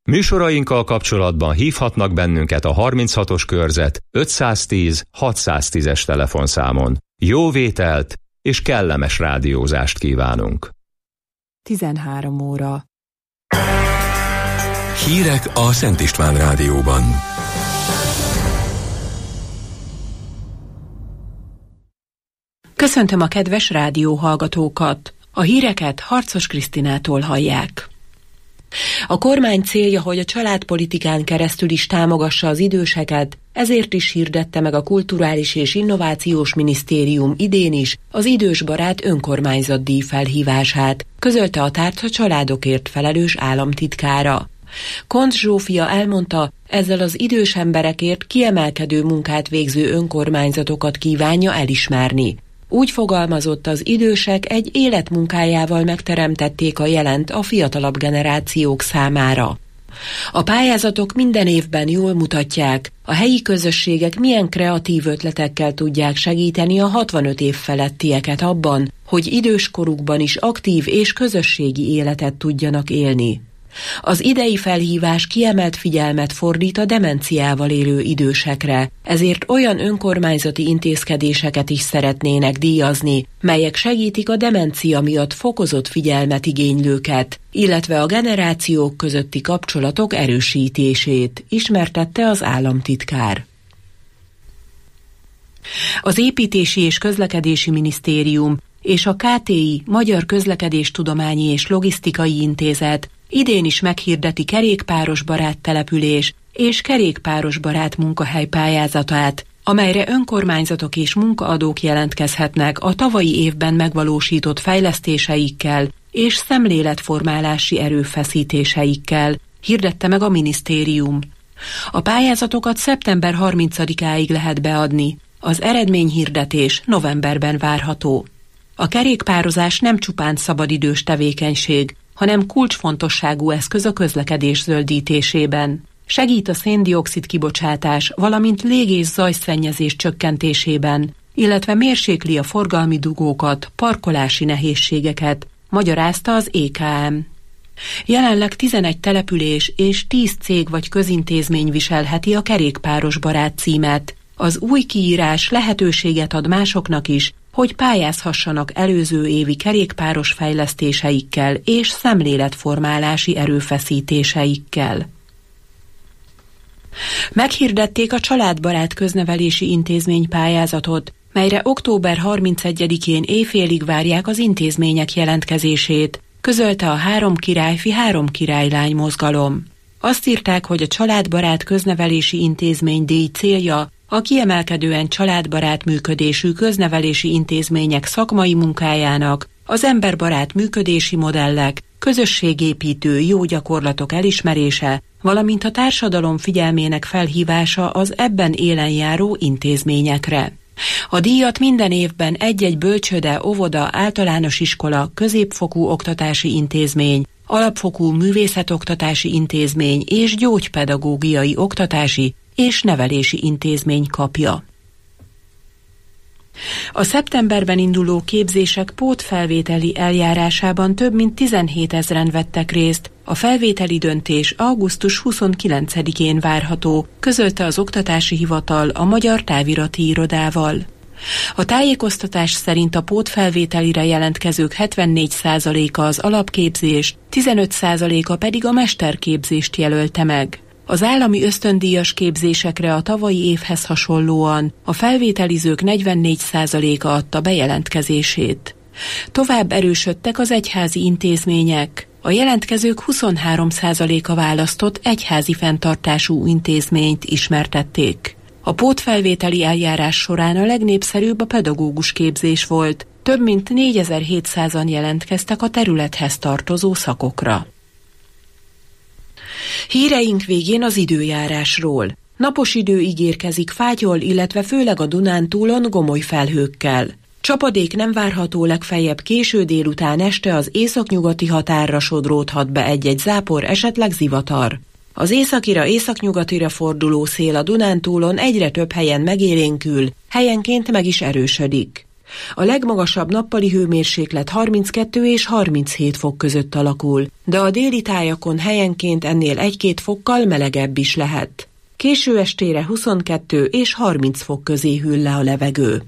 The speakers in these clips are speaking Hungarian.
Műsorainkkal kapcsolatban hívhatnak bennünket a 36-os körzet 510 610-es telefonszámon. Jó vételt és kellemes rádiózást kívánunk. 13 óra. Hírek a Szent István Rádióban. Köszöntöm a kedves rádióhallgatókat. A híreket Harcos Krisztinától hallják. A kormány célja, hogy a családpolitikán keresztül is támogassa az időseket, ezért is hirdette meg a Kulturális és Innovációs Minisztérium idén is az idősbarát önkormányzatdíj felhívását, közölte a tárca családokért felelős államtitkára. Koncz Zsófia elmondta, ezzel az idős emberekért kiemelkedő munkát végző önkormányzatokat kívánja elismerni. Úgy fogalmazott, az idősek egy életmunkájával megteremtették a jelent a fiatalabb generációk számára. A pályázatok minden évben jól mutatják, a helyi közösségek milyen kreatív ötletekkel tudják segíteni a 65 év felettieket abban, hogy időskorukban is aktív és közösségi életet tudjanak élni. Az idei felhívás kiemelt figyelmet fordít a demenciával élő idősekre, ezért olyan önkormányzati intézkedéseket is szeretnének díjazni, melyek segítik a demencia miatt fokozott figyelmet igénylőket, illetve a generációk közötti kapcsolatok erősítését, ismertette az államtitkár. Az Építési és Közlekedési Minisztérium és a KTI Magyar Közlekedéstudományi és Logisztikai Intézet idén is meghirdeti kerékpárosbarát település és kerékpárosbarát munkahely pályázatát, amelyre önkormányzatok és munkaadók jelentkezhetnek a tavalyi évben megvalósított fejlesztéseikkel és szemléletformálási erőfeszítéseikkel, hirdette meg a minisztérium. A pályázatokat szeptember 30-áig lehet beadni, az eredményhirdetés novemberben várható. A kerékpározás nem csupán szabadidős tevékenység, hanem kulcsfontosságú eszköz a közlekedés zöldítésében. Segít a szén-dioxid kibocsátás, valamint lég- és zajszennyezés csökkentésében, illetve mérsékli a forgalmi dugókat, parkolási nehézségeket, magyarázta az EKM. Jelenleg 11 település és 10 cég vagy közintézmény viselheti a kerékpárosbarát címet. Az új kiírás lehetőséget ad másoknak is, hogy pályázhassanak előző évi kerékpáros fejlesztéseikkel és szemléletformálási erőfeszítéseikkel. Meghirdették a Családbarát Köznevelési Intézmény pályázatot, melyre október 31-én éjfélig várják az intézmények jelentkezését, közölte a Három királyfi, Három királylány mozgalom. Azt írták, hogy a Családbarát Köznevelési Intézmény díj célja a kiemelkedően családbarát működésű köznevelési intézmények szakmai munkájának, az emberbarát működési modellek, közösségépítő jó gyakorlatok elismerése, valamint a társadalom figyelmének felhívása az ebben élen járó intézményekre. A díjat minden évben egy-egy bölcsőde, óvoda, általános iskola, középfokú oktatási intézmény, alapfokú művészetoktatási intézmény és gyógypedagógiai oktatási és nevelési intézmény kapja. A szeptemberben induló képzések pótfelvételi eljárásában több mint 17 000-en vettek részt, a felvételi döntés augusztus 29-én várható, közölte az Oktatási Hivatal a Magyar Távirati Irodával. A tájékoztatás szerint a pótfelvételire jelentkezők 74%-a az alapképzést, 15%-a pedig a mesterképzést jelölte meg. Az állami ösztöndíjas képzésekre a tavalyi évhez hasonlóan a felvételizők 44%-a adta bejelentkezését. Tovább erősödtek az egyházi intézmények. A jelentkezők 23%-a választott egyházi fenntartású intézményt, ismertették. A pótfelvételi eljárás során a legnépszerűbb a pedagógus képzés volt. Több mint 4700-an jelentkeztek a területhez tartozó szakokra. Híreink végén az időjárásról. Napos idő ígérkezik Fátyol, illetve főleg a Dunántúlon gomoly felhőkkel. Csapadék nem várható, legfeljebb késő délután este az északnyugati határra sodródhat be egy-egy zápor, esetleg zivatar. Az északira északnyugatira forduló szél a Dunántúlon egyre több helyen megélénkül, helyenként meg is erősödik. A legmagasabb nappali hőmérséklet 32 és 37 fok között alakul, de a déli tájakon helyenként ennél 1-2 fokkal melegebb is lehet. Késő estére 22 és 30 fok közé hűl le a levegő.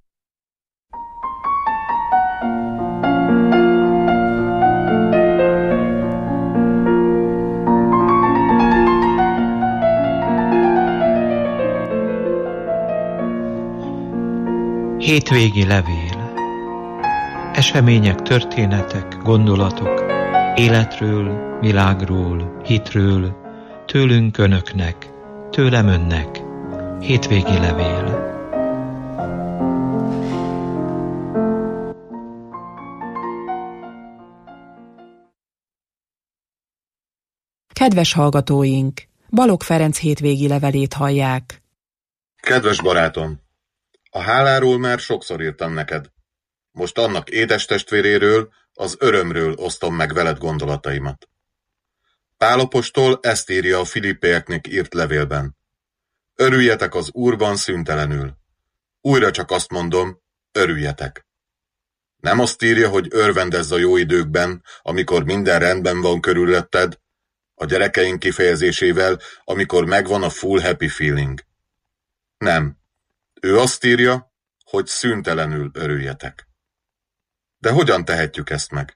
Hétvégi levél. Események, történetek, gondolatok, életről, világról, hitről, tőlünk önöknek, tőlem önnek. Hétvégi levél. Kedves hallgatóink! Balogh Ferenc hétvégi levelét hallják. Kedves barátom! A háláról már sokszor írtam neked. Most annak édes testvéréről, az örömről osztom meg veled gondolataimat. Pál apostol ezt írja a Filippieknek írt levélben. Örüljetek az Úrban szüntelenül. Újra csak azt mondom, örüljetek. Nem azt írja, hogy örvendezz a jó időkben, amikor minden rendben van körülötted, a gyerekeink kifejezésével, amikor megvan a full happy feeling. Nem. Ő azt írja, hogy szüntelenül örüljetek. De hogyan tehetjük ezt meg?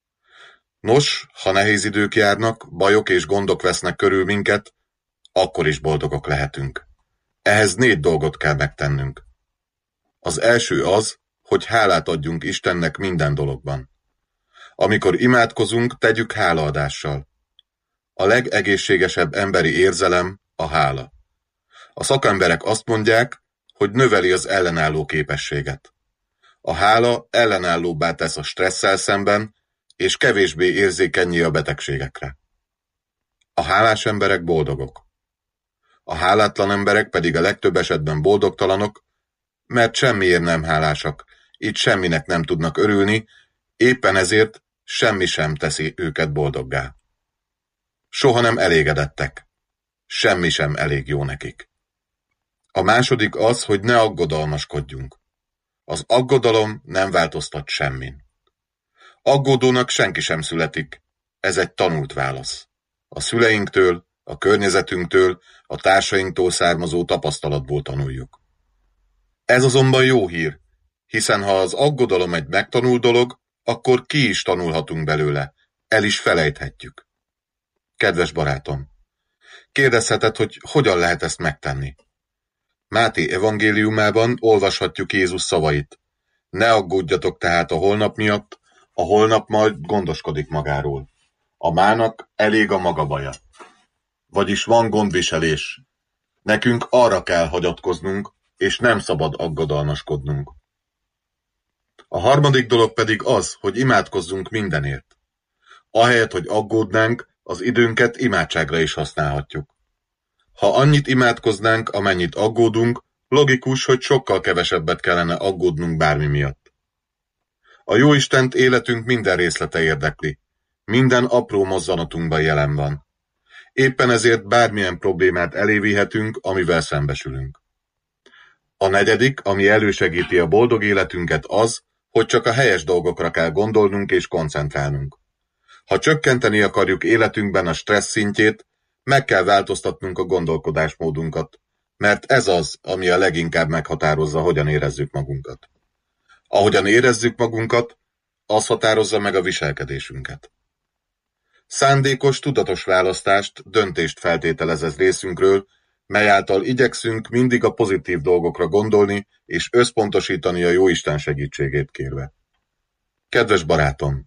Nos, ha nehéz idők járnak, bajok és gondok vesznek körül minket, akkor is boldogok lehetünk. Ehhez 4 dolgot kell megtennünk. Az első az, hogy hálát adjunk Istennek minden dologban. Amikor imádkozunk, tegyük hálaadással. A legegészségesebb emberi érzelem a hála. A szakemberek azt mondják, hogy növeli az ellenálló képességet. A hála ellenállóbbá tesz a stresszel szemben, és kevésbé érzékennyé a betegségekre. A hálás emberek boldogok. A hálátlan emberek pedig a legtöbb esetben boldogtalanok, mert semmiért nem hálásak, így semminek nem tudnak örülni, éppen ezért semmi sem teszi őket boldoggá. Soha nem elégedettek. Semmi sem elég jó nekik. A második az, hogy ne aggodalmaskodjunk. Az aggodalom nem változtat semmin. Aggódónak senki sem születik. Ez egy tanult válasz. A szüleinktől, a környezetünktől, a társainktól származó tapasztalatból tanuljuk. Ez azonban jó hír, hiszen ha az aggodalom egy megtanult dolog, akkor ki is tanulhatunk belőle, el is felejthetjük. Kedves barátom, kérdezheted, hogy hogyan lehet ezt megtenni. Máté evangéliumában olvashatjuk Jézus szavait. Ne aggódjatok tehát a holnap miatt, a holnap majd gondoskodik magáról. A mának elég a maga baja. Vagyis van gondviselés. Nekünk arra kell hagyatkoznunk, és nem szabad aggodalmaskodnunk. A harmadik dolog pedig az, hogy imádkozzunk mindenért. Ahelyett, hogy aggódnánk, az időnket imádságra is használhatjuk. Ha annyit imádkoznánk, amennyit aggódunk, logikus, hogy sokkal kevesebbet kellene aggódnunk bármi miatt. A Jóistent életünk minden részlete érdekli. Minden apró mozzanatunkban jelen van. Éppen ezért bármilyen problémát elévihetünk, amivel szembesülünk. A negyedik, ami elősegíti a boldog életünket az, hogy csak a helyes dolgokra kell gondolnunk és koncentrálnunk. Ha csökkenteni akarjuk életünkben a stressz szintjét, meg kell változtatnunk a gondolkodásmódunkat, mert ez az, ami a leginkább meghatározza, hogyan érezzük magunkat. Ahogyan érezzük magunkat, az határozza meg a viselkedésünket. Szándékos, tudatos választást, döntést feltételez ez részünkről, mely által igyekszünk mindig a pozitív dolgokra gondolni és összpontosítani a Jóisten segítségét kérve. Kedves barátom!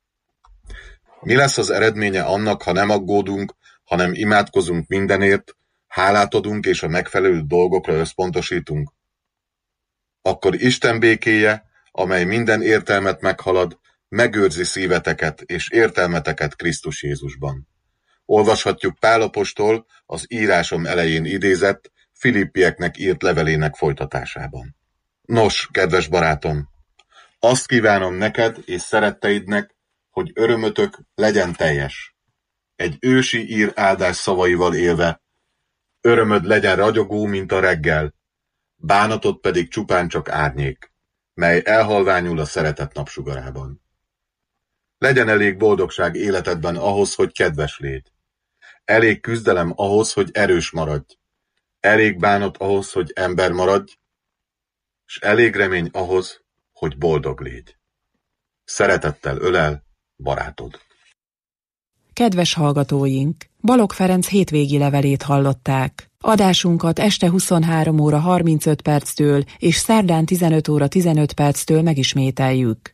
Mi lesz az eredménye annak, ha nem aggódunk, hanem imádkozunk mindenért, hálát adunk és a megfelelő dolgokra összpontosítunk? Akkor Isten békéje, amely minden értelmet meghalad, megőrzi szíveteket és értelmeteket Krisztus Jézusban. Olvashatjuk Pál apostol az írásom elején idézett Filippieknek írt levelének folytatásában. Nos, kedves barátom, azt kívánom neked és szeretteidnek, hogy örömötök legyen teljes. Egy ősi ír áldás szavaival élve, örömöd legyen ragyogó, mint a reggel, bánatod pedig csupán csak árnyék. mely elhalványul a szeretet napsugarában. Legyen elég boldogság életedben ahhoz, hogy kedves légy. Elég küzdelem ahhoz, hogy erős maradj. Elég bánat ahhoz, hogy ember maradj, s elég remény ahhoz, hogy boldog légy. Szeretettel ölel, barátod. Kedves hallgatóink! Balogh Ferenc hétvégi levelét hallották. Adásunkat este 23 óra 35 perctől és szerdán 15 óra 15 perctől megismételjük.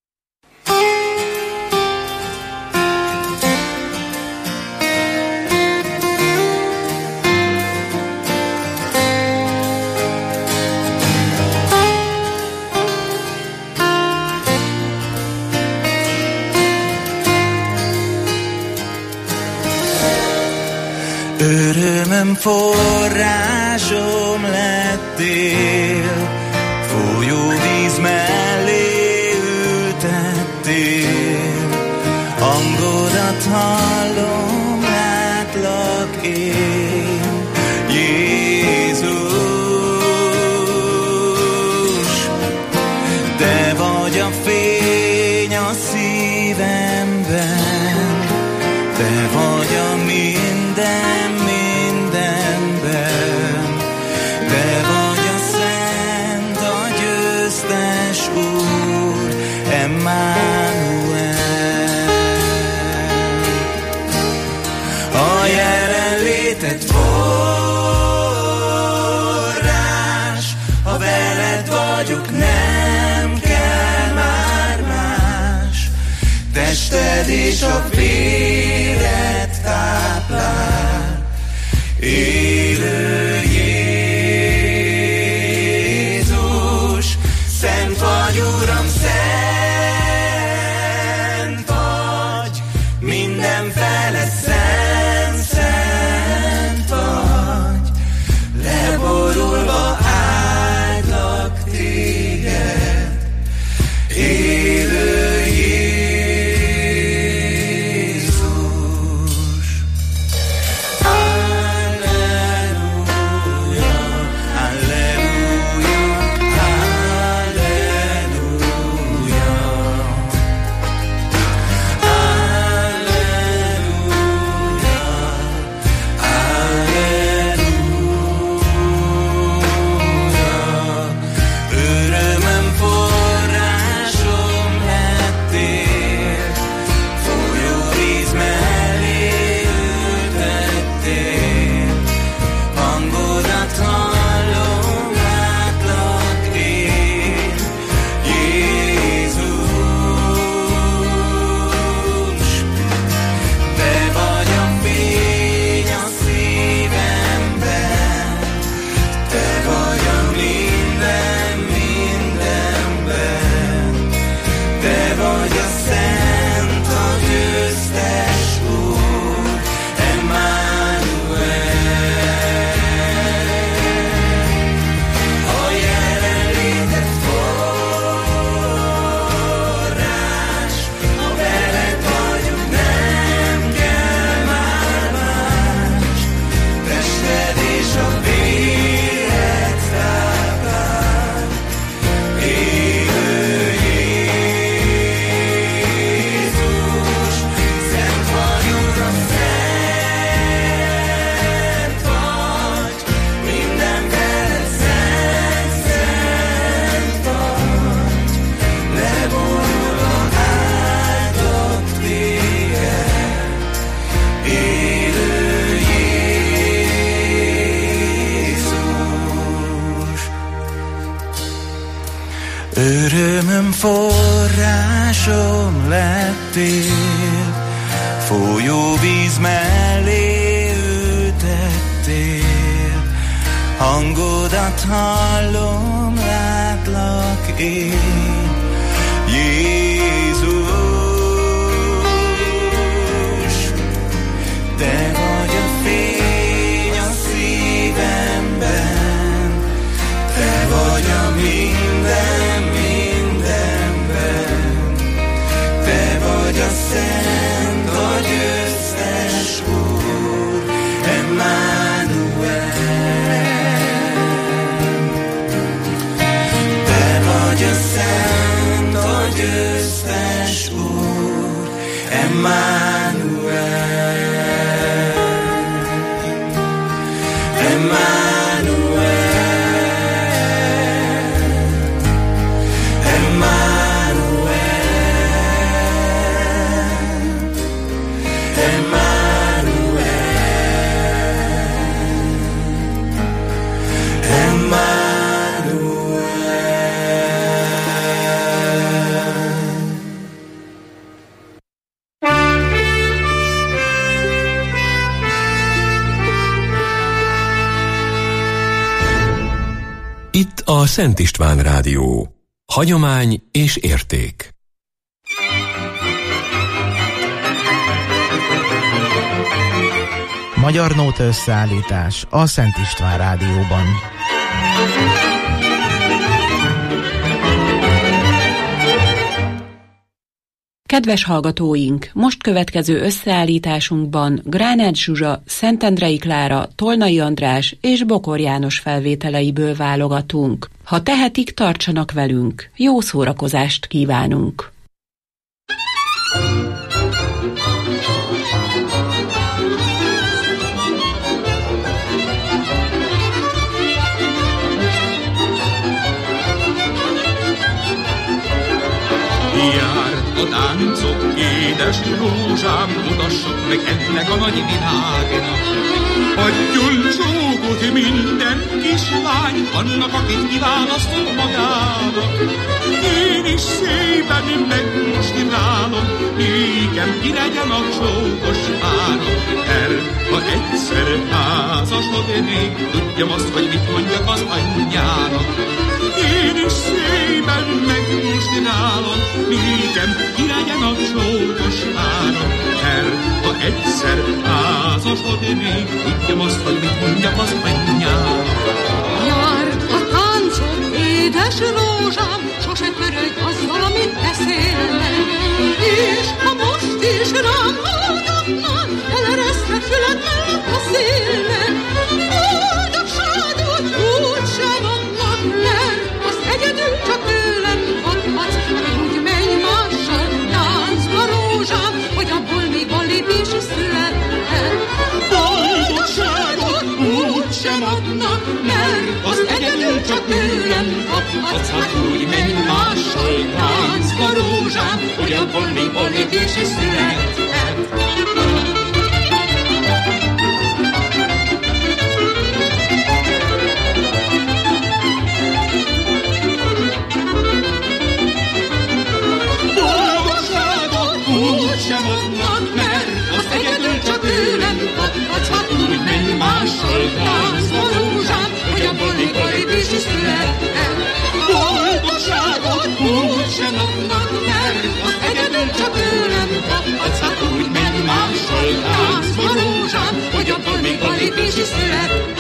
Örömöm forrásom lettél, folyó víz mellé ültettél, hangodat hallom, látlak én, Jézus, te vagy a fény a szívemben, te vagy a minden mindenben, te vagy a szent, a győztes Úr, Emmanuel. A jelenléted forrás, ha veled vagyok, nem kell már más, tested és a véred táplál, élő Jézus, szent vagy, Uram, szent vagy, mindenfele szent, szent vagy, leborulva áldlak téged, élő örömöm forrásom lettél, folyó víz mellé ültettél, hangodat hallom, látlak én, Jézus, te vagy a fény a szívemben, te vagy a minden mindenben, te vagy a szent, a győztes Úr, Emmanuel. Te vagy a szent, Itt a Szent István Rádió. Hagyomány és érték. Magyar nóta összeállítás a Szent István Rádióban. Kedves hallgatóink, most következő összeállításunkban Gránát Zsuzsa, Szentendrei Klára, Tolnai András és Bokor János felvételeiből válogatunk. Ha tehetik, tartsanak velünk. Jó szórakozást kívánunk! A táncok, édes rózsám, mutassuk meg ennek a nagy világnak. Adjon csókot minden kislány, annak, akit kiválasztott magának. Én is szépen megmostirálom, nékem ki legyen a csókos párom. Ha egyszer házasodnék, tudjam azt, hogy mit mondjak az anyjának. Én is szépen megmostirálom, nékem ki legyen a csókos párom. Ha egyszer házasodnék, tudjam azt, hogy mit mondjak az anyjának. Járd a táncot, édes rózsám, sose törődj azzal, amit beszélnek. És ha most is rám hallgatnak, eleresztve füled mellett a szélnek. Boldogságot úgy sem adnak, mert az egyedül csak tőlem kaphatsz. Úgy menj mással táncba, rózsám, hogy abból még a lépés születhet. Boldogságot úgy sem adnak, mert az egyedül csak tőlem kaphatsz. Hát úgy menj mással táncba, rózsám, hogy abból még a lépés születhet. Boldogságot úgy sem adnak, mert az egyedül csak tőlem kaphatsz. Hát úgy menj mással táncba, rózsám, hogy abból még a lépés is születhet.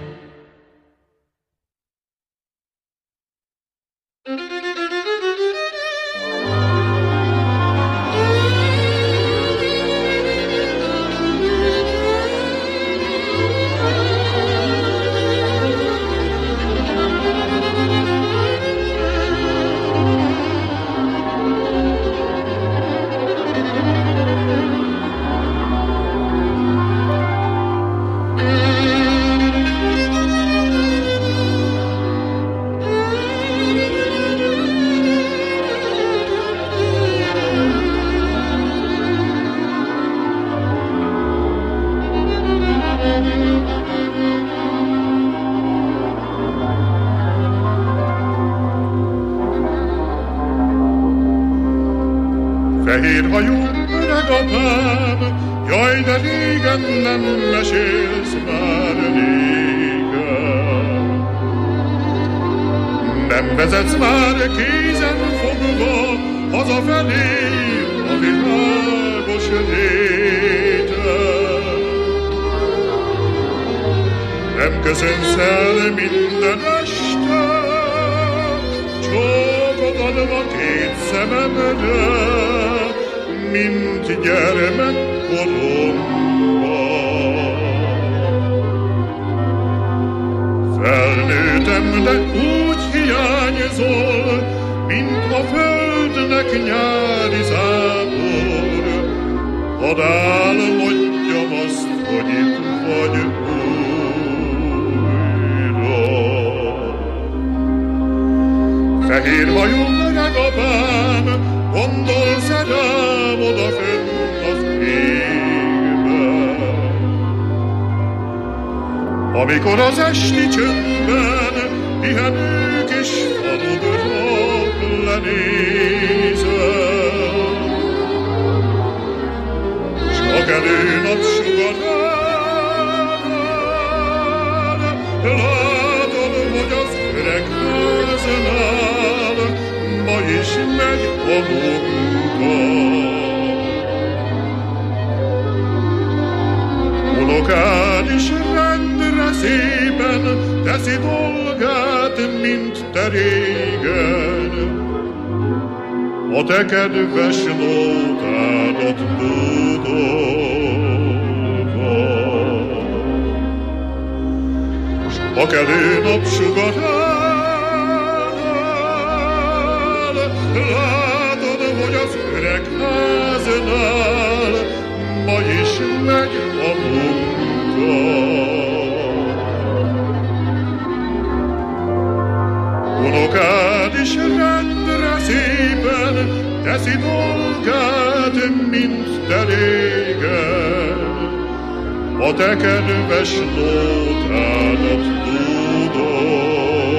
Fehérhajú öreg apám, jaj, de régen nem mesélsz már nékem. Nem vezetsz már kézen fogva hazafelé a világos réten. Nem köszönsz el minden este, csókot adva két szememre, mint gyermekkoromban. Felnőttem, de úgy hiányzol, mint a földnek nyári zápor, hadd álmodjam azt, hogy itt vagy újra. Fehér hajú öreg apám, gondolsz-e rám odafent az égben? Amikor az esti csöndben pihenők és faludrak lenézel, csak elő napsugarán látod, hogy az öreg házen áll, ma is megy a munka. Unokád is rendre szépen teszi dolgát, mint te régen. A te kedves nótádat dúdolva, s a kelő napsugarán látod, hogy az öreg háznál ma is megy a munka. Unokád is rendre szépen teszi dolgát, mint te régen. A te kedves nótádat dúdolva.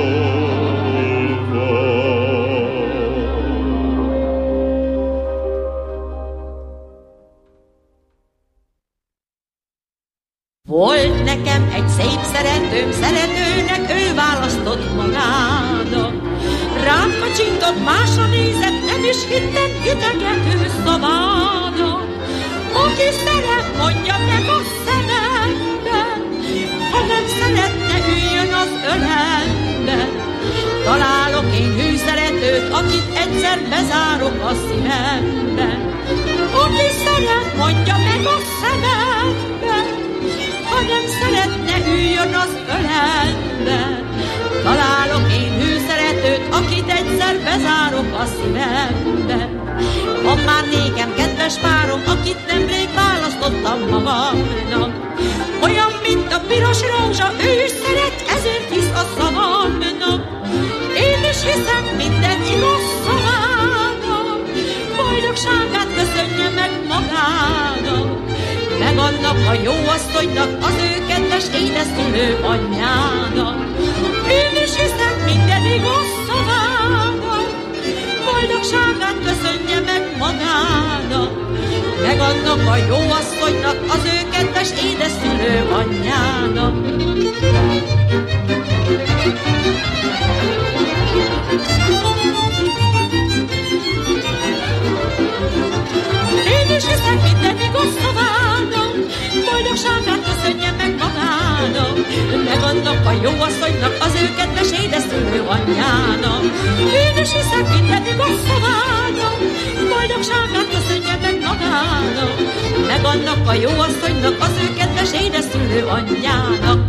Volt nekem egy szép szeretőm, szeretőnek ő választott magának. Rám kacsintott, másra nézett, nem is hittem idegető szavának. Aki szeret, mondja meg a szemembe, ha nem szeretne, üljön az ölembe. Találok én hűszeretőt, akit egyszer bezárok a szívembe. Aki szeret, mondja meg a szemembe, ha nem szeretne, üljön az ölembe. Találok én hűszeretőt, akit egyszer bezárok a szívembe. Van már nékem kedves párom, akit nemrég választottam magamnak. Olyan, mint a piros rózsa, ő is szeret, ezért hisz a szavamnak. Én is hiszem minden igaz szavának, boldogságát köszönje meg magának. Meg annak a jó asszonynak, az ő kedves édeszülő anyjának. Én is hiszem minden igaz szavának, boldogságát köszönje meg magának. Meg annak a jó asszonynak, az ő kedves édeszülő anyjának. Én is hiszem minden igaz szavának, boldogságát köszönje meg magának. Meg annak a jó asszonynak, az ő kedves édeszülő anyjának. Én is hiszem minden igaz szavának, boldogságát köszönje meg magának. Meg annak a jó asszonynak, az ő kedves édeszülő anyjának.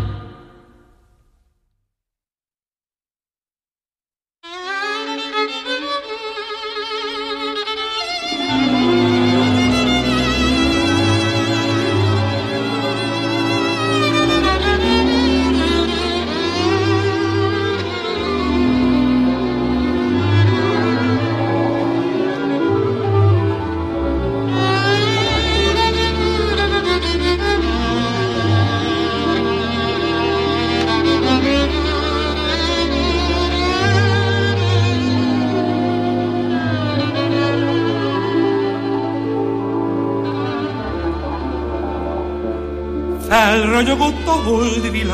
Felragyogott a holdvilág,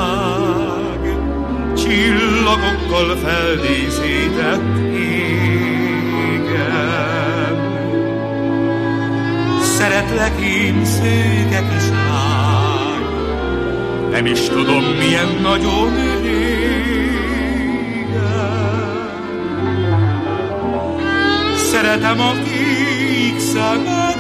csillagokkal feldíszített égen. Szeretlek én, szőke kislány, nem is tudom milyen nagyon régen. Szeretem a kék szemedet,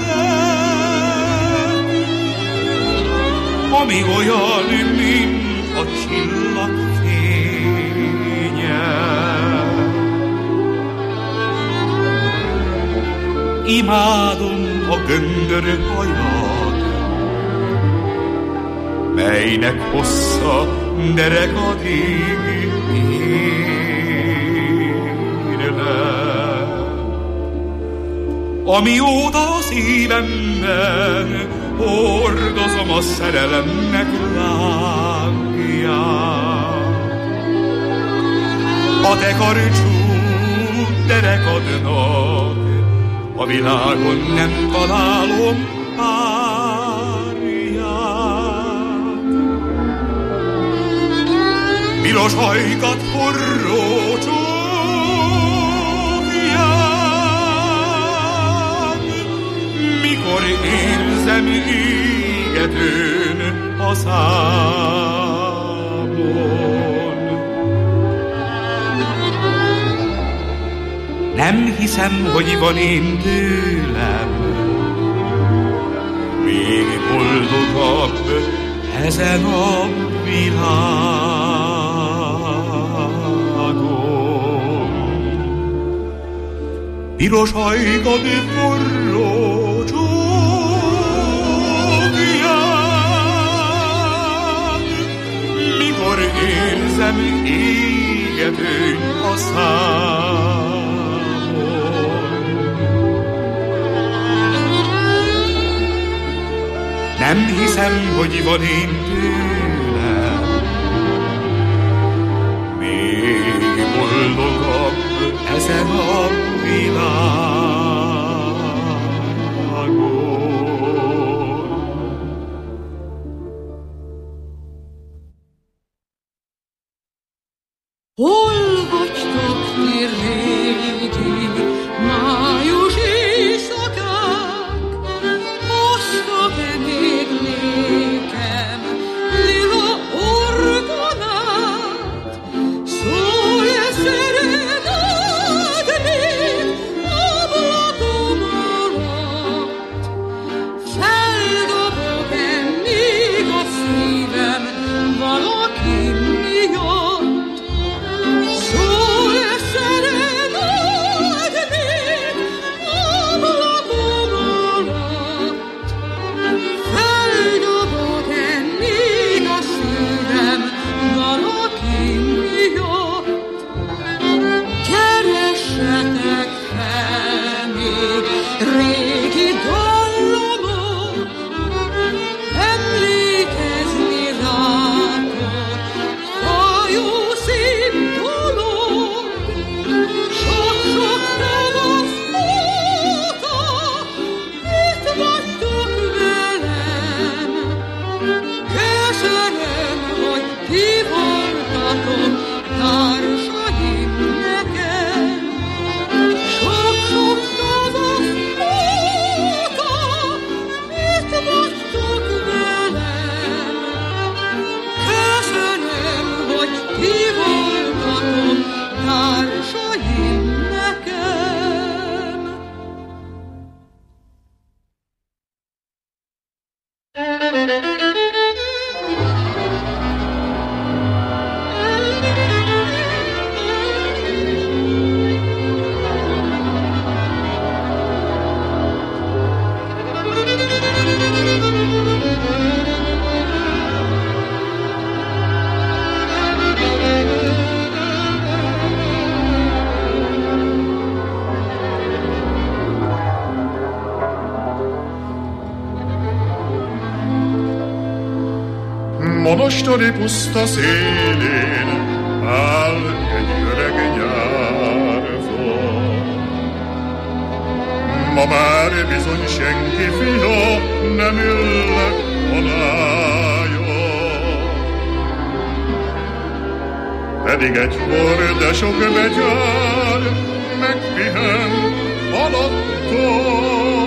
ami olyan, mint a csillag fénye. Imádom a göndör hajad, melynek hossza derekadig ér le. Amióta a szívemben hordozom a szerelemnek lángját, a te karcsú derekadnak a világon nem találom párját. Piros hajkat forró csókját, mikor érzem égetőn a számon. Nem hiszem, hogy van én tőlem még boldogabb ezen a világon. Piros hajkad forró csókján, mikor érzem égetőn a számon. Nem hiszem, hogy van én tőlem még boldogabb ezen a világon. Hol vagytok ti régi május éjszakák? Hoztak-e még nékem lila orgonát? Szól-e szerenád még ablakom alatt? Feldobok-e még a szívem valaki miatt? Szól-e szerenád még ablakom alatt? Feldobok-e még a szívem valaki miatt? Keressetek fel még régi dallamot, emlékezni rátok, a jó szép dolog. Sok-sok tavasz óta itt vagytok velem. Köszönöm, hogy ti voltatok társaim nekem. Sok-sok tavasz óta itt vagytok velem. Köszönöm, hogy ti voltatok társaim nekem. Monostoni puszta szélén áll egy öreg nyárfa. Ma már bizony senki fia nem ülnek alája. Pedig egykor de sok begyár megpihen alatta.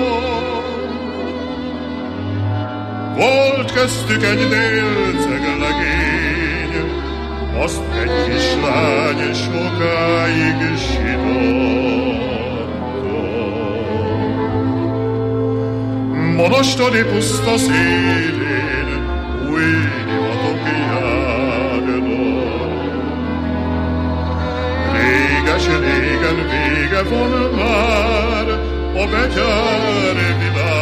Volt köztük egy délceg legény, azt egy kislány sokáig sitatta. Monostoni puszta szélén új divatok járnak. Réges-régen vége van már a betyár világ.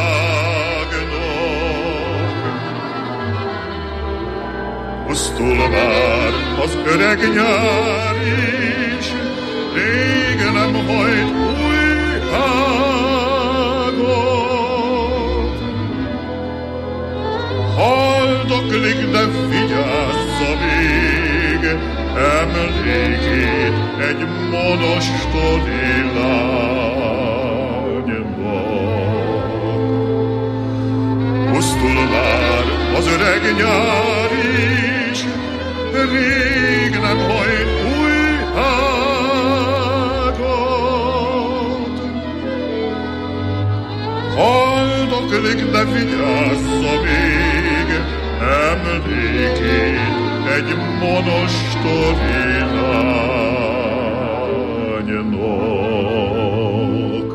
pusztul már az öreg nyár is, rég nem hajt új ágat. Haldoklik, de vigyázza még emlékét egy monostoni lánynak. Pusztul már az öreg nyár is, rég nem hajt új ágat. Haldoklik, de vigyázza még emlékét egy monostoni lánynak.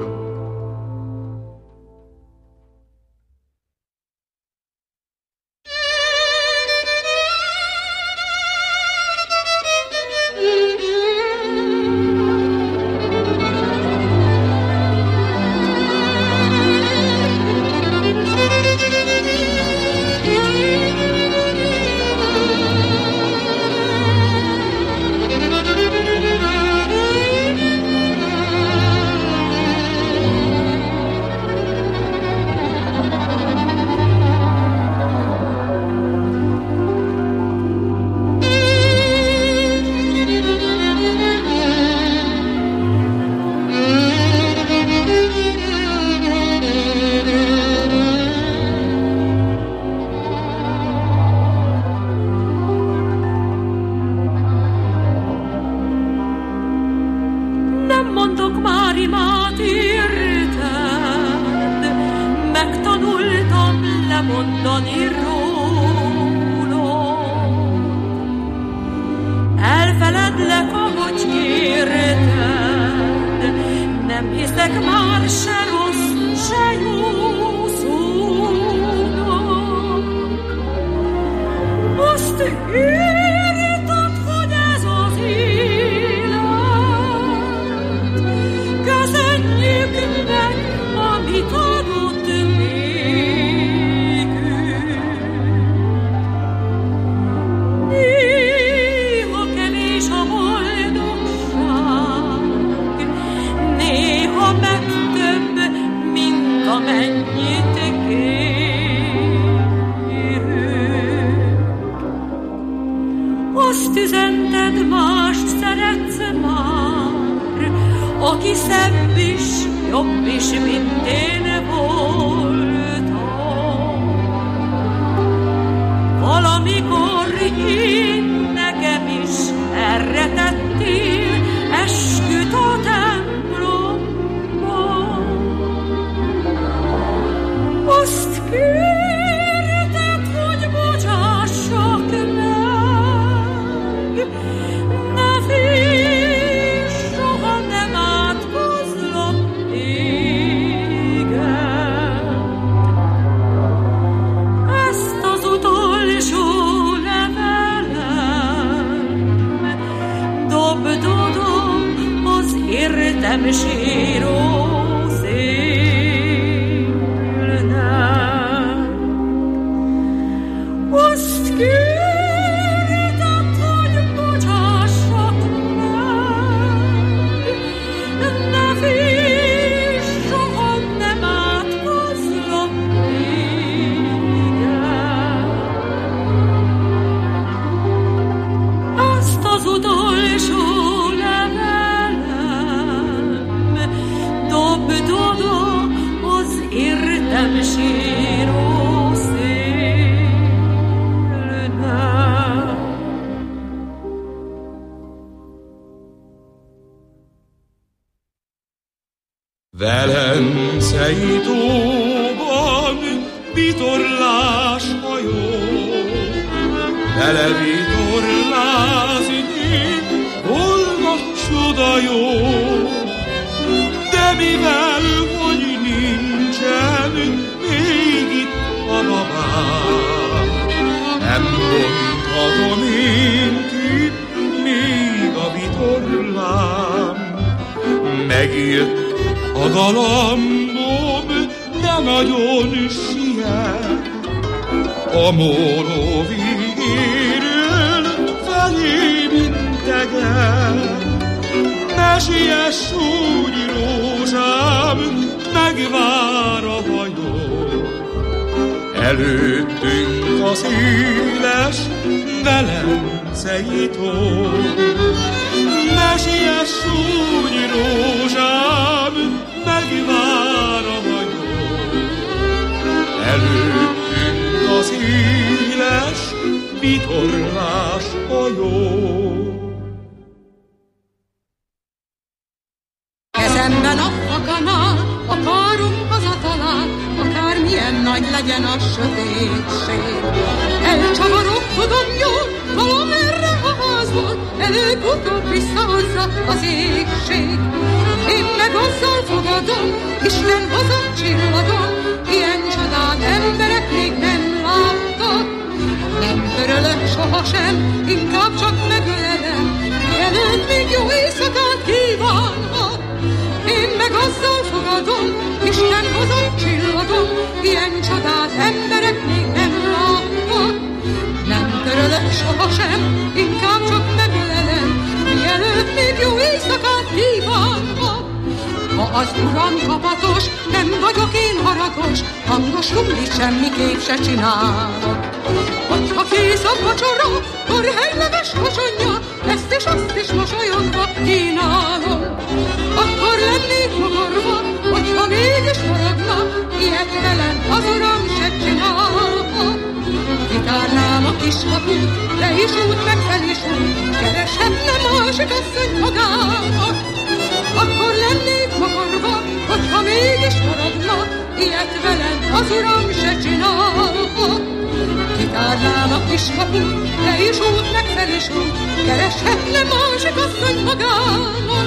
Velencei tóban vitorlás hajó, vele vitorlázni volna csoda jó, de mivel, hogy nincsen még itt a babám, nem mondhatom én ki még a vitorlám. Megjött a galambom, de nagyon siet, a móló végéről siess úgy, rózsám, megvár a hajó. Előttünk az éles velencei tó. Ne siess úgy, rózsám, megvár a hajó. Előttünk az éles vitorlás hajó. Kezemben a kanál, a párom hazatalál, akármilyen nagy legyen a sötétség. Elcsavarogkodom jól, valamerre a házból, előbb-utóbb visszahozza az égség. Én meg azzal fogadom, Isten hozott csillagom, ilyen csodát emberek még nem láttak. Nem törölök sohasem, inkább csak megölelem, mielőtt még jó éjszakát kívánhat. Én meg azzal fogadom, Isten hozott csillagom, ilyen csodát emberek még nem láttak. Nem törölök sohasem, inkább csak megölelem, mielőtt még jó éjszakát kívánhat. Ha az uram kapatos, nem vagyok én haragos, hangos rumlit semmiképp se csinálok. Vagy ha kész a vacsora, korhelyleves hasonja, ezt és azt is mosolyogva kínálom. Akkor lennék mogorva, hogyha mégis forogna, ilyet velem az uram se csinálhat. Kitárnám a kiskaput, le is út, meg fel is út, kereshetne másik asszony magának. Akkor lennék mogorva, hogyha mégis forogna, ilyet velem az uram se csinálhat. Kitárnám a kiskaput, le is út, meg fel is út, kereshetne másik asszony magának.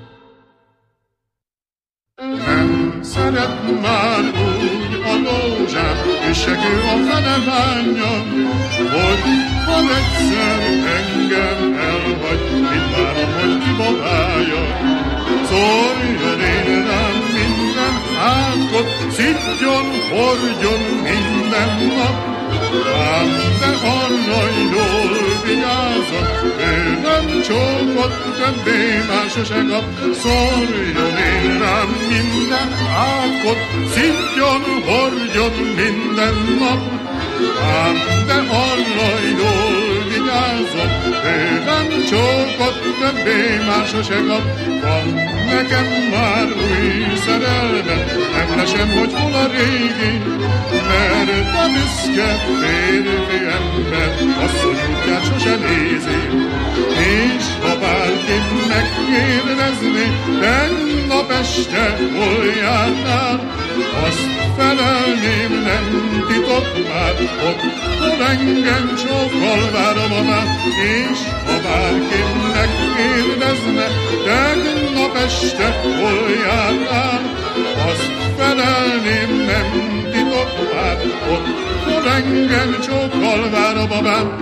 Nem szeret már úgy a lózsát, és se kő a fene bánja, hogy ha egyszer engem elhagy, mint várom, hogy kibabálja. Szóljon én rám minden átkot, szidjon, hordjon minden nap, ám de arra jól vigyázzon, ő nem csókot, többé már sose kap. Szóljon én rám minden átkot, szidjon, hordjon minden nap, ám de arra jól vigyázzon, ő nem csókot, többé már sose kap. Van nekem már új szerelme, nem lesem, hogy hol a régi, mert a büszke férfi ember asszony útját sose nézi. És ha bárki megkérdezné, tegnap este hol jártál, azt felelném, nem titok már, ott hol engem csókkal vár a babám. És ha bárki megkérdezne, tegnap este hol jártál, azt felelném, nem titok már, ott hol engem csókkal vár a babám.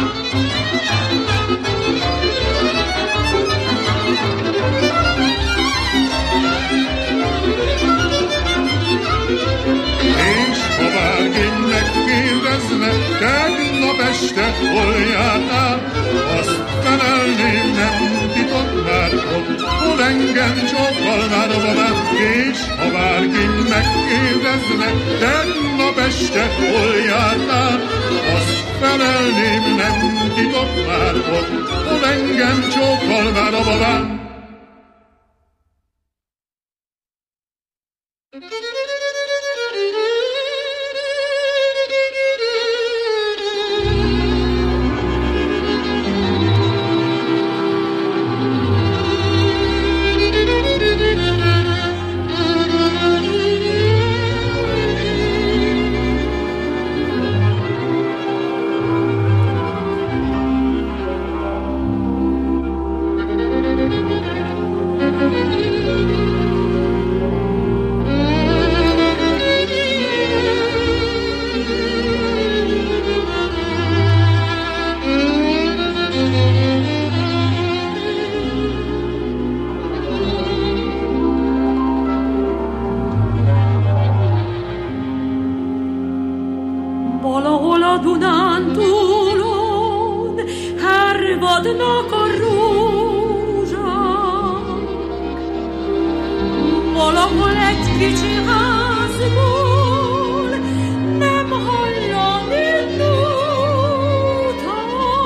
És ha bárki megkérdezne, tegnap este hol jártál, azt felelném, nem titok már, ott hol engem csókkal vár a babám. És ha bárki megkérdezne, tegnap este hol jártál, azt felelném, nem titok már, ott hol engem csókkal vár a babám. Valahol a Dunántúlon hervadnak a rózsák, valahol egy kicsi házból nem hallani nóta.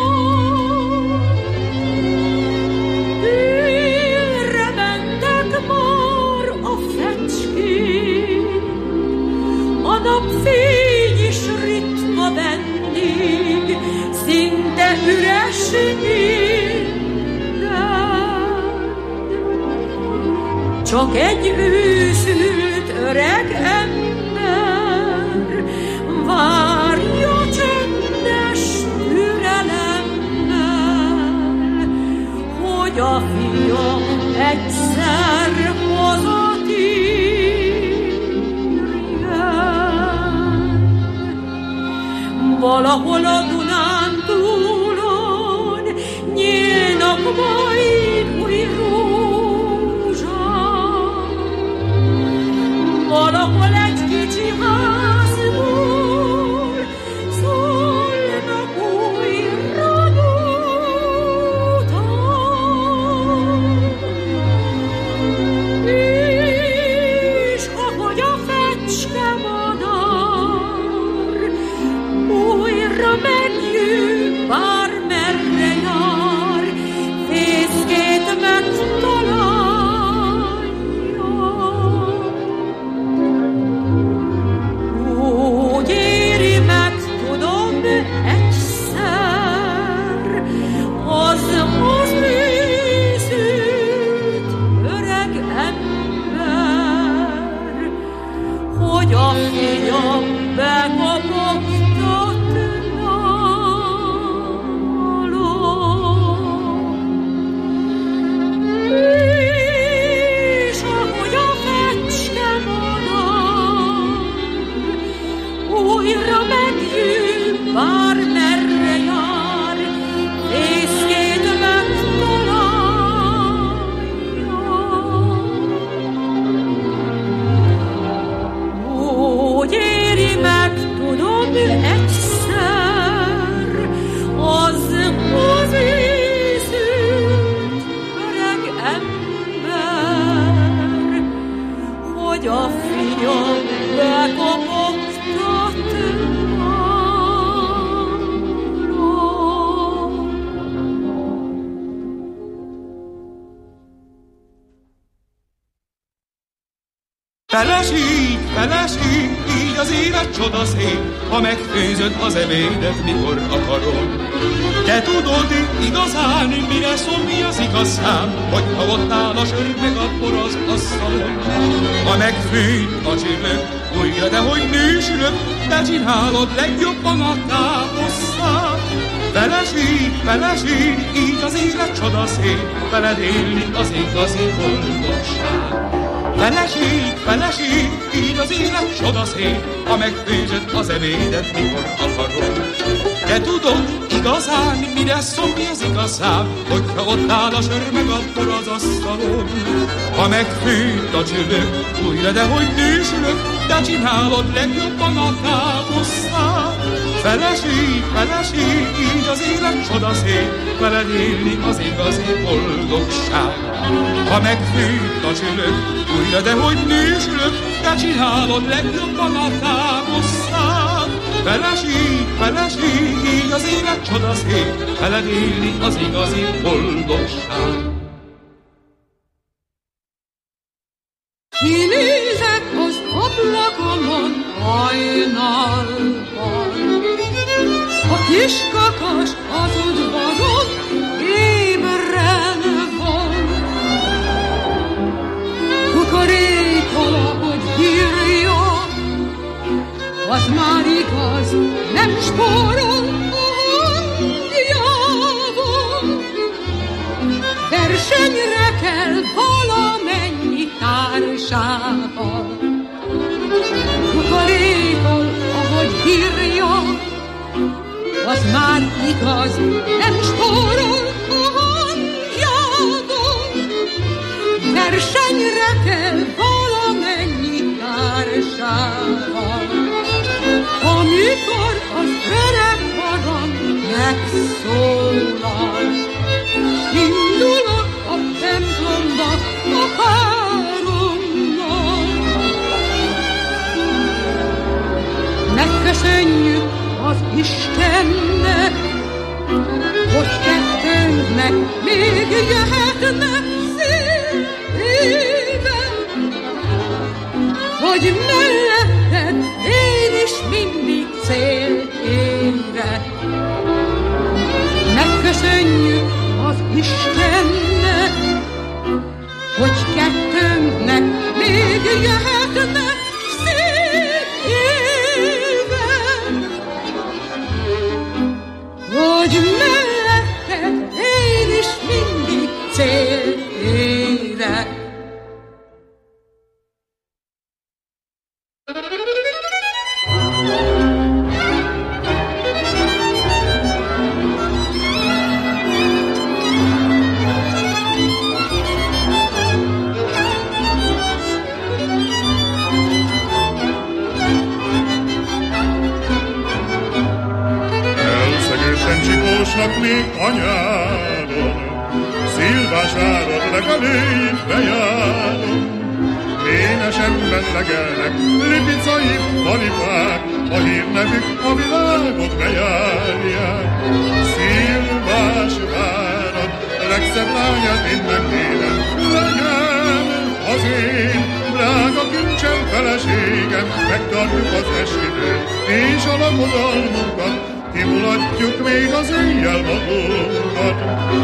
Délre mentek már a fecskék, a napfény is ritma vendég, szinte üres csak egy őszült öreg ember várja csendes türelemmel, hogy a fia egyszer hazatérjen. Valahol a Dunántúlon nyílnak majd új valahol egy kicsi házból szólnak újra nóták. És ahogy a fecske madár újra megjön, bármerre jár, fészkét megtalál. Feleség, így az élet csodaszép, ha megfőzöd az ebédet, mikor akarod. Te tudod igazán, mire szomjazik a szám, hogyha ott áll a sör meg a por az asztalon. Ha megfőd a csillag, újra, de hogy nősülök, te csinálod legjobban a káposztát. Feleség, így az élet csodaszép, veled élni az igazi boldogság. Feleség, így az élet csodaszép, ha megfőzöd az ebédet, mikor akarod. Te tudod igazán, mire szomjazik a szám, hogyha ott áll a sör meg a por az asztalon. Ha megfőd a csillag, újra, de hogy nősülök, te csinálod legjobban a káposztát. Feleség, így az élet csodaszép, veled élni az igazi boldogság. Ha megfőd a csillag, újra, de hogy nősülök, te csinálod legjobban a káposztát. Feleség, így az élet csodaszép, veled élni az igazi boldogság. Kinézek az ablakomon hajnalban, a kis kakas az udvaron ébren van. Kukorékol, ahogy hírja, az már igaz, nem spórol a hangjával. Versenyre kell valamennyi társával. Kukorékol, ahogy hírja, az már igaz, nem spórol a hangjával. Versenyre kell valamennyi társával. Amikor az öreg harang megszólal, indulok a templomba a hárommal. Megköszönjük az Istennek, hogy kettőnknek még jöhetne szép éve, hogy melletted én is mindig cél érek. Megköszönjük az Istennek, hogy kettőnknek még jöhetne szép éve, hogy melletted én is mindig cél érek. Még anyádon, Szilvásvárod legelőjét bejárom. Énesemben legelnek lipicai palipák, a hírnevük a világot bejárják. Szilvásvárod legszebb lányát innen kérem, legyen az én drága kincsem feleségem. Megtartjuk az esküvőt és a lakodalmunkat, kimulatjuk még az éjjel magunkat.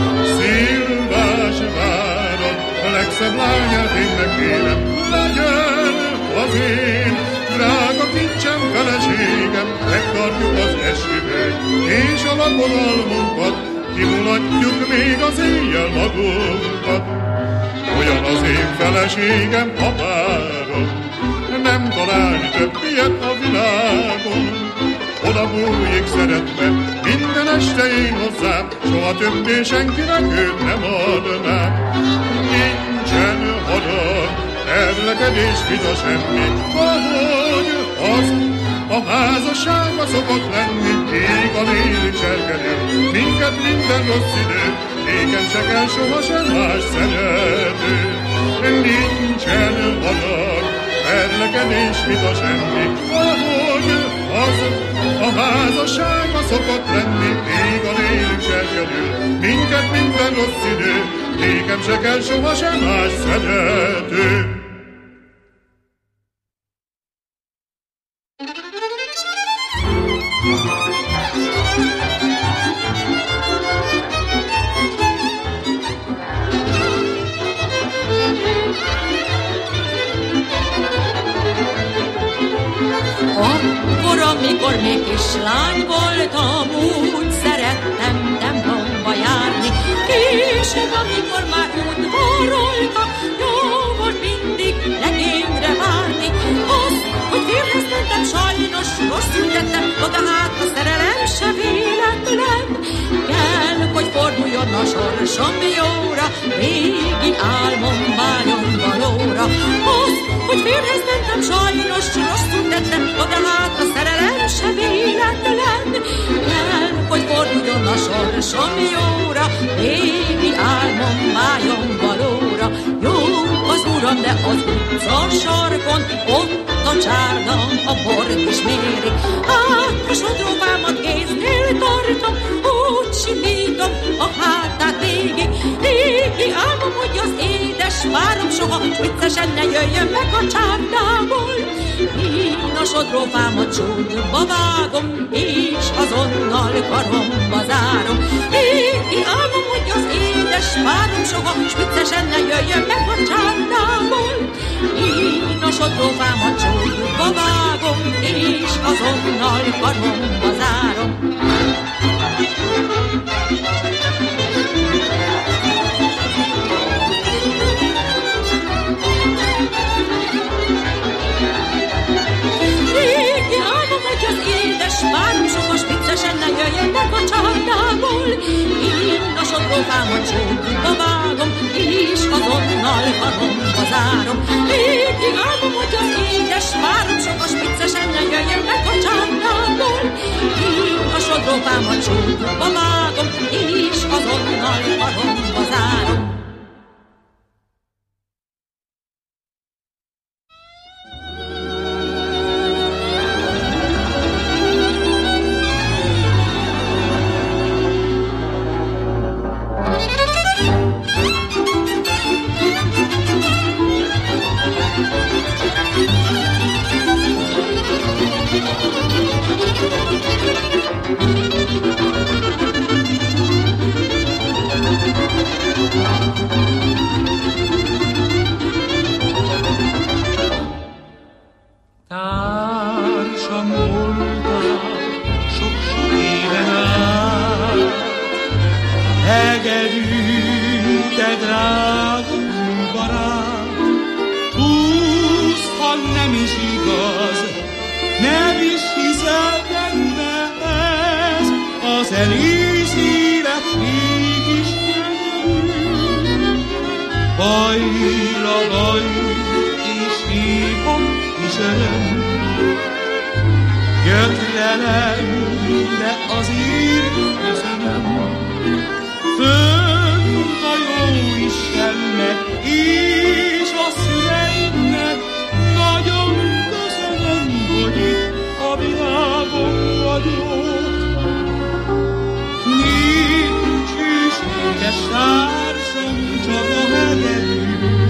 Szilvásvárod, a legszebb lányát innen kérem, legyen az én drága kincsem feleségem. Megtartjuk az esküvőt és a lakodalmunkat, kimulatjuk még az éjjel magunkat. Olyan az én feleségem, ha párom, nem találni több ilyet a világon. Oda bújik szeretve, minden este én hozzám, soha többé senkinek őt nem adnám. Nincsen hadar, terlekedés, vita semmi, ahogy az a házasságba szokott lenni. Ég a lélig serkedő, minket minden rossz idő, nékem se kell sohasem más szerető. Nincsen hadar, terlekedés, vita semmi, ahogy az a házasságba szokott lenni. Ég a lélig serkedő, minket minden rossz idő, nékem se kell sohasem más szerető. Amikor még kislány voltam, úgy szerettem templomba járni. Később, amikor már udvaroltam, jó volt mindig legényre várni. Az, hogy férhez mentem, sajnos rosszul tettem, oda hát a szerelem se véletlen. Kell, hogy forduljon a sorsom jóra, régi álmom váljon valóra. Az, hogy férhez mentem, sajnos rosszul tettem, oda hát a szerelem se véletlen. Kell, hogy forduljon a sorsom jóra, régi álmom váljon valóra. Jó az uram, de az utca sarkon, ott a csárda, a bort is mérik. Hát a sodrófámat kéznél tartom, úgy simítom a hátát végig. Régi álmom, hogy az édes várom soha viccesen ne jöjjön meg a csárdából. Én a sodrófámat csúnyba vágom, és azonnal karomba zárom. Régi álmom, hogy az édes várom soha viccesen ne jöjjön meg a csárdából. Én a sodrófámat csúnyba vágom, és azonnal karomba zárom. Régi álmom, hogy az édes várom soha viccesen ne jöjjön meg a csárdából. Én a sodrófámat csúnyba vágom, és azonnal karomba zárom. Régi álmom, hogy az édes várom soha viccesen ne jöjjön meg a csárdából. Én a sodrófámat csúnyba vágom, és azonnal karomba zárom. Hegedű, te drága barát, húsz, ha nem is igaz, nem is hiszel benne ez, a zenész élet mégis gyönyörű. Bajra baj, és hívom is öröm, gyötrelem, de azért köszönöm. Fönt a jó Istennek és a szüleimnek nagyon köszönöm, hogy itt a világon vagyok. Nincs hűséges társam, csak a hegedű.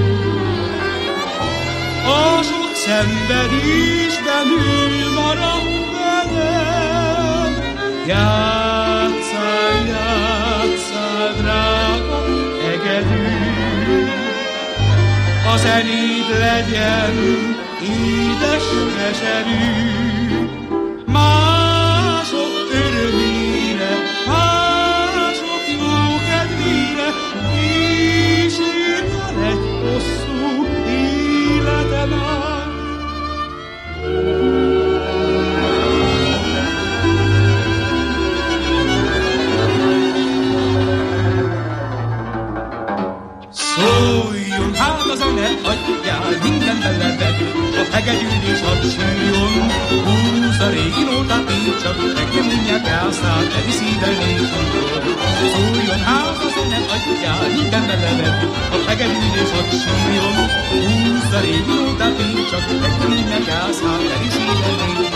A sok szenvedésben ő maradt velem. Játsszál, játsszál, drága hegedű, a zenéd legyen édes, keserű, mások örömére, mások jó kedvére, és írjál egy hosszú életem át. Szóljon hát a zene, adjál minden beleved, a hegedűn és hadd sírjon. Húzd a régi nótát, így csak meg nem unják el, száll, egy szíven nélkül. Szóljon hát a zene, adjál minden beleved, a hegedűn és hadd sírjon. Húzd a régi nótát, így csak meg nem unják el, száll, egy szíven nélkül.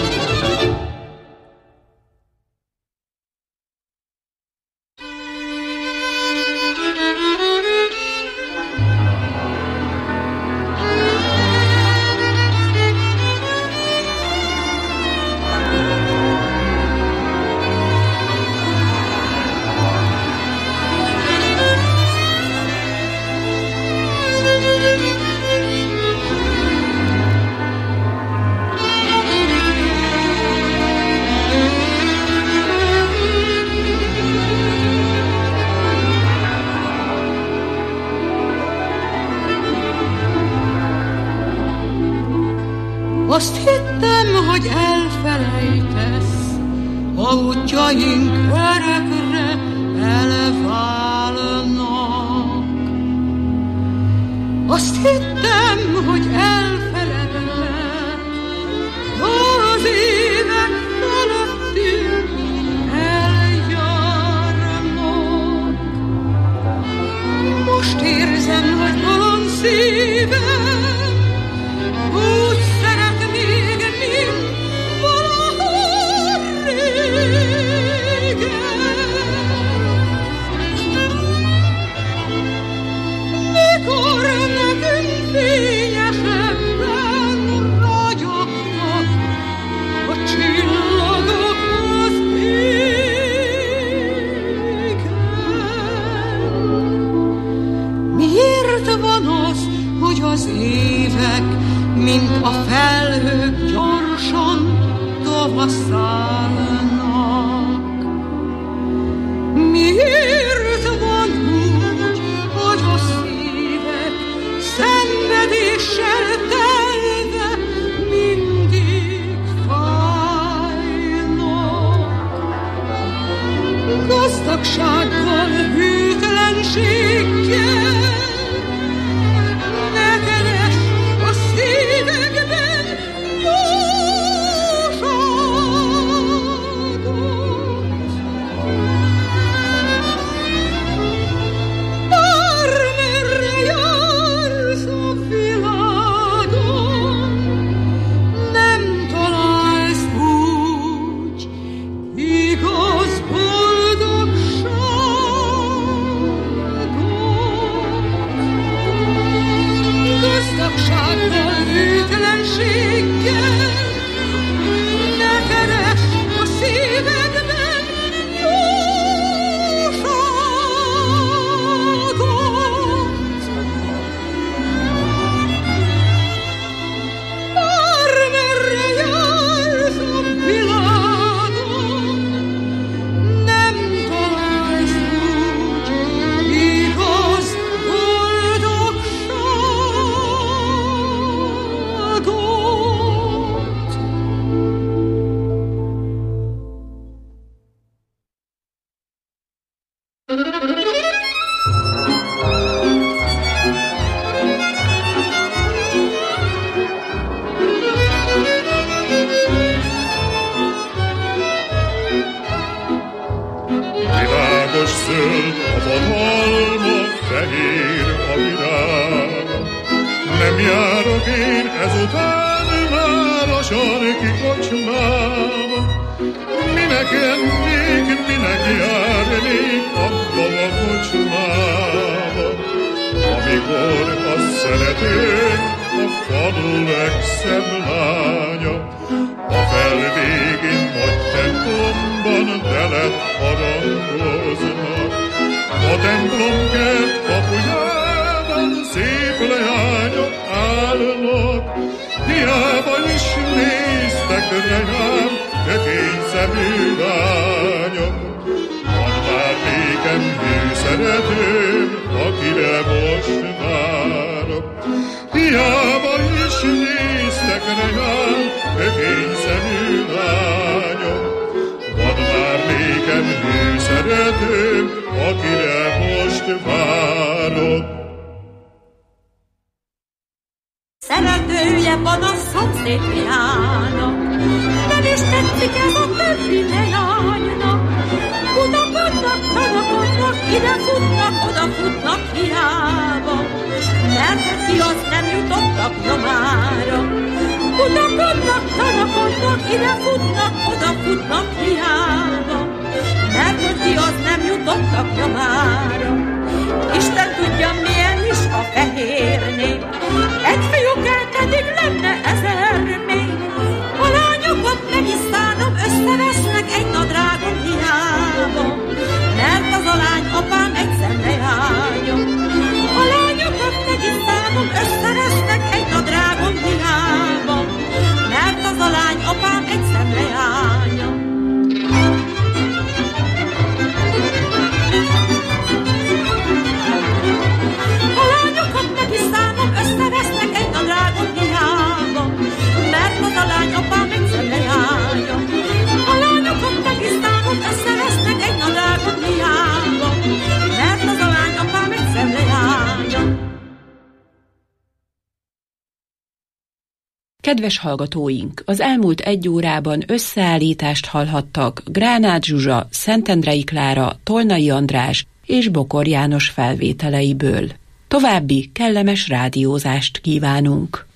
Azt hittem, hogy elfelejtesz, a útjaink örökre elválnak. Azt hittem, hogy elfeledlek, az évek felettünk eljárnak. Most érzem, hogy bolond szívem úgy szeret még, mint valahol régen. Mikor nekünk fényesebben ragyognak a csillagok az égen. Miért van az, hogy az évek, mint a felhők gyorsan tavasszálnak? Miért van úgy, hogy a szívek szenvedéssel telve mindig fájnak? Gazdagsággal, hűtlenséggel ne keresd a szívekben jóságot. Bármerre jársz a világon, nem találsz úgy igaz boldogságot. Gazdagsággal, hűtlenséggel ne keresd a szívedben jóságot. Bármerre jársz a világon, nem találsz úgy Csíkos zöld a vadalma, fehér a virág. Nem járok én ezután már a sarki kocsmába. Minek ennék, minek járnék abba a kocsmába, amikor a szeretőm a falu legszebb lánya. A felvégén nagy templomban veled harangoznak. A templonkert kapujában szép leányok állnak. Hiába is néztek rám kökény szemű lányok. Van már nékem hű szeretőm, akire most várok. Hiába is néztek rám kökény szemű lányok. Van már nékem hű szeretőm, akire most várok. Szeretője van a szomszéd fiának, nem is tetszik ez a többi leánynak. Kutakodnak, tanakodnak, ide futnak, oda futnak hiába, mert ki az nem jutottak nyomára. Kutakodnak, tanakodnak, ide futnak, oda futnak hiába, mert ki az nem jutottak nyomára. Isten tudja, milyen is a fehér nép, egy fiúkkel pedig lenne 1000 még. A lányokat meg is szánom, összevesznek egy nadrágon hiába, mert az a lány apám egy szemleánya. A lányokat meg is szánom, összevesznek egy nadrágon hiába, mert az a lány apám egy szemleánya. A lányokat meg is szánom, összevesznek egy nadrágon hiába, mert az a lány apám egy szemleánya. A lányokat meg is szánom, összevesznek egy nadrágon hiába, mert az a lány apám egy szemleánya. Kedves hallgatóink, az elmúlt 1 órában összeállítást hallhattak Gránát Zsuzsa, Szentendrei Klára, Tolnai András és Bokor János felvételeiből. További kellemes rádiózást kívánunk!